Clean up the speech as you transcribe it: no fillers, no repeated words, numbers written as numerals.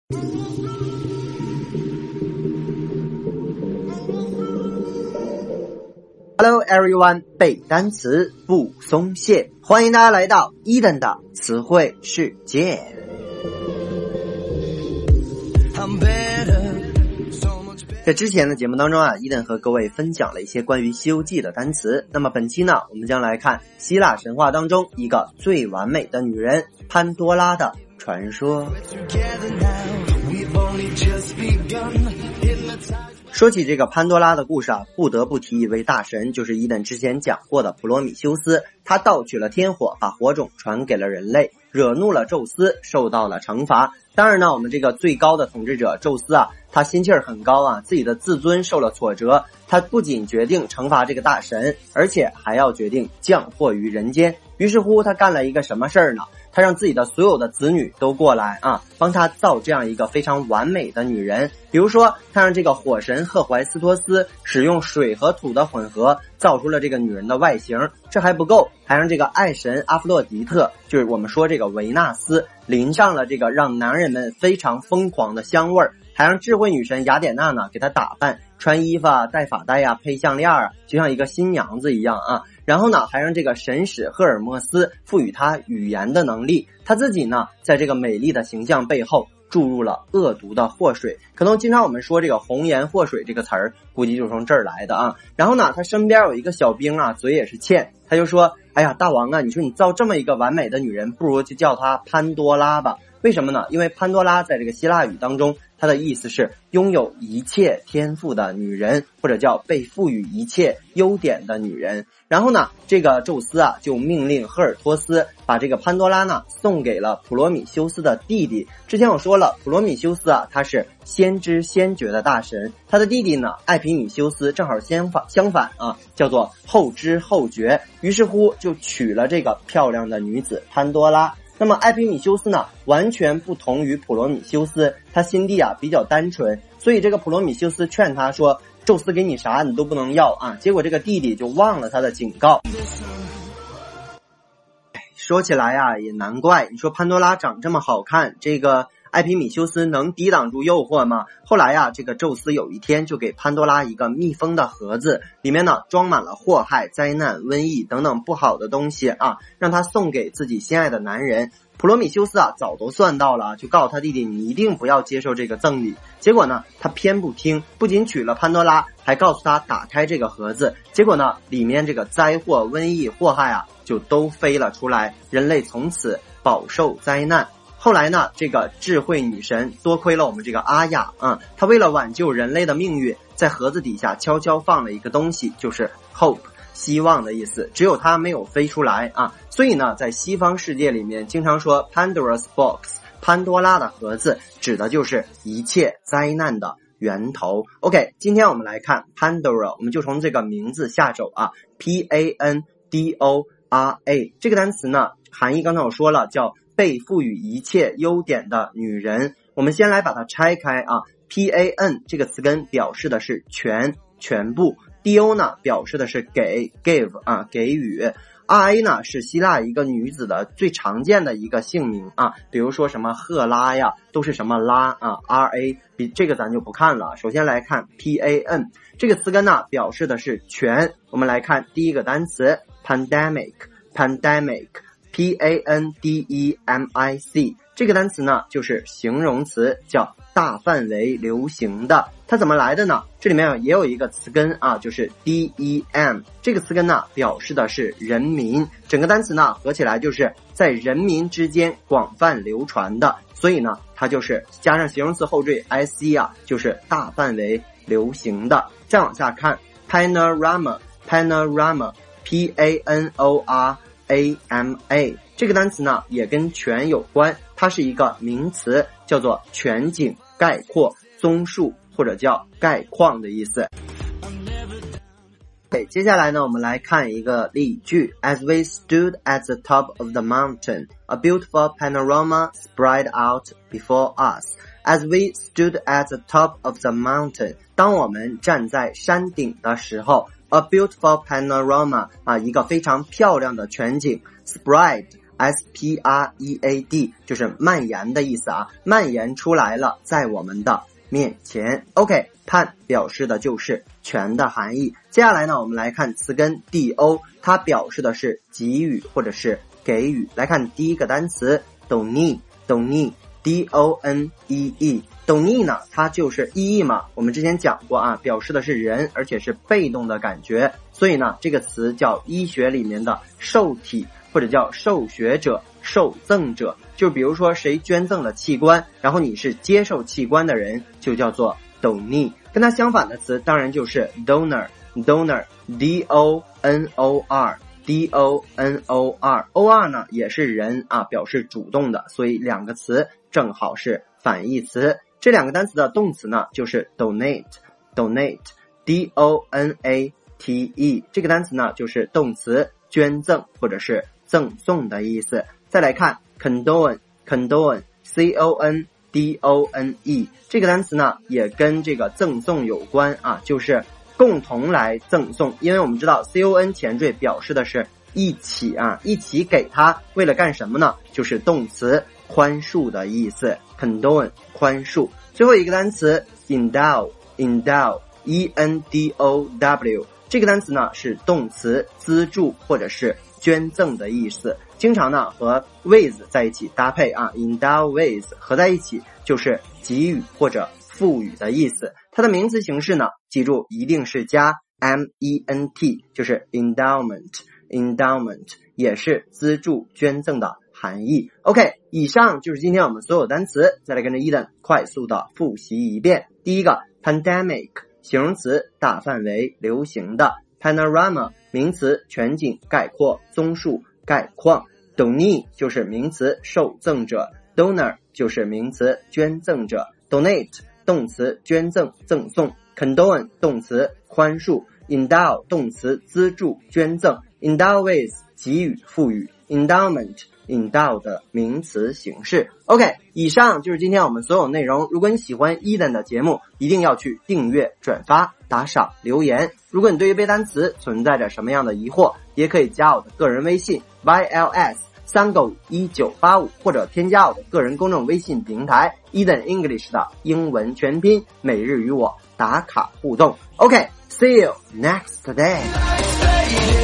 Hello everyone， 背单词不松懈，欢迎大家来到Eden的词汇世界。在之前的节目当中啊，Eden和各位分享了一些关于西游记的单词。那么本期呢，我们将来看希腊神话当中一个最完美的女人潘多拉的传说。说起这个潘多拉的故事啊，不得不提一位大神，就是Eden之前讲过的普罗米修斯。他盗取了天火，把火种传给了人类，惹怒了宙斯，受到了惩罚。当然呢，我们这个最高的统治者宙斯啊，他心气儿很高啊，自己的自尊受了挫折，他不仅决定惩罚这个大神，而且还要决定降祸于人间。于是乎他干了一个什么事儿呢？他让自己的所有的子女都过来啊，帮他造这样一个非常完美的女人。比如说他让这个火神赫淮斯托斯使用水和土的混合造出了这个女人的外形，这还不够，还让这个爱神阿弗洛狄特，就是我们说这个维纳斯，淋上了这个让男人们非常疯狂的香味儿，还让智慧女神雅典娜呢给她打扮，穿衣服啊，戴发带啊，配项链啊，就像一个新娘子一样啊。然后呢，还让这个神使赫尔墨斯赋予他语言的能力，他自己呢在这个美丽的形象背后注入了恶毒的祸水。可能经常我们说这个红颜祸水这个词儿，估计就从这儿来的啊。然后呢，他身边有一个小兵啊，嘴也是欠，他就说，哎呀，大王啊，你说你造这么一个完美的女人，不如就叫她潘多拉吧。为什么呢？因为潘多拉在这个希腊语当中，它的意思是拥有一切天赋的女人，或者叫被赋予一切优点的女人。然后呢，这个宙斯啊就命令赫尔托斯把这个潘多拉呢送给了普罗米修斯的弟弟。之前我说了，普罗米修斯啊他是先知先觉的大神，他的弟弟呢艾皮米修斯正好相反啊，叫做后知后觉。于是乎就娶了这个漂亮的女子潘多拉。那么艾皮米修斯呢完全不同于普罗米修斯，他心地啊比较单纯，所以这个普罗米修斯劝他说，宙斯给你啥你都不能要啊。结果这个弟弟就忘了他的警告。说起来啊也难怪，你说潘多拉长这么好看，这个艾皮米修斯能抵挡住诱惑吗？后来啊，这个宙斯有一天就给潘多拉一个密封的盒子，里面呢装满了祸害、灾难、瘟疫等等不好的东西啊，让他送给自己心爱的男人。普罗米修斯啊早都算到了，就告诉他弟弟，你一定不要接受这个赠礼。结果呢他偏不听，不仅娶了潘多拉，还告诉他打开这个盒子。结果呢里面这个灾祸、瘟疫、祸害啊就都飞了出来，人类从此饱受灾难。后来呢，这个智慧女神多亏了我们这个阿雅啊，她为了挽救人类的命运，在盒子底下悄悄放了一个东西，就是 hope， 希望的意思，只有它没有飞出来啊。所以呢，在西方世界里面经常说 Pandora's box， 潘多拉的盒子，指的就是一切灾难的源头。 OK， 今天我们来看 Pandora， 我们就从这个名字下手啊， Pandora， 这个单词呢含义刚才我说了，叫被赋予一切优点的女人。我们先来把它拆开啊 ，pan 这个词根表示的是全部， do 呢表示的是给 give 啊给予， ra 呢是希腊一个女子的最常见的一个姓名啊，比如说什么赫拉呀都是什么拉啊 ra， 比这个咱就不看了。首先来看 pan 这个词根呢表示的是全。我们来看第一个单词 pandemic P-A-N-D-E-M-I-C， 这个单词呢就是形容词，叫大范围流行的。它怎么来的呢？这里面也有一个词根啊，就是 D-E-M， 这个词根呢表示的是人民，整个单词呢合起来就是在人民之间广泛流传的，所以呢它就是加上形容詞后缀 IC 啊，就是大范围流行的。再往下看 Panorama P-A-N-O-R-A-M-A， 这个单词呢也跟全有关，它是一个名词，叫做全景、概括、综述或者叫概况的意思。接下来呢我们来看一个例句 As we stood at the top of the mountain, a beautiful panorama spread out before us. As we stood at the top of the mountain， 当我们站在山顶的时候，A beautiful panorama 啊，一个非常漂亮的全景 Spread ，spread 就是蔓延的意思啊，蔓延出来了，在我们的面前。 OK， pan 表示的就是全的含义。接下来呢，我们来看词根 do， 它表示的是给予或者是给予。来看第一个单词 donee donee 呢，它就是意义嘛，我们之前讲过啊，表示的是人，而且是被动的感觉，所以呢这个词叫医学里面的受体，或者叫受学者、受赠者。就比如说谁捐赠了器官，然后你是接受器官的人，就叫做 donee。 跟它相反的词当然就是 donor donor 呢也是人啊，表示主动的，所以两个词正好是反义词。这两个单词的动词呢就是 donate donate， 这个单词呢就是动词捐赠或者是赠送的意思。再来看 condone condone 这个单词呢也跟这个赠送有关啊，就是共同来赠送，因为我们知道 con 前缀表示的是一起啊，一起给他，为了干什么呢？就是动词宽恕的意思 condone 宽恕。最后一个单词 endow这个单词呢是动词资助或者是捐赠的意思，经常呢和 with 在一起搭配啊 endow with 合在一起就是给予或者赋予的意思。它的名词形式呢，记住一定是加 ment， 就是 endowment 也是资助捐赠的含义。 OK， 以上就是今天我们所有单词，再来跟着Eden快速的复习一遍。第一个 pandemic 形容词，大范围流行的。 panorama 名词，全景概括综述概况。 donee 就是名词，受赠者。 donor 就是名词，捐赠者。 donate 动词，捐赠赠送。 condone 动词，宽恕。 endow 动词，资助捐赠。 endow with 给予赋予。 endowment endow 的名词形式。 OK， 以上就是今天我们所有内容。如果你喜欢Eden的节目，一定要去订阅、转发、打赏、留言。如果你对于背单词存在着什么样的疑惑，也可以加我的个人微信 YLS3951985，或者添加我的个人公众微信平台 Eden English 的英文全拼，每日与我打卡互动。OK，see you next day。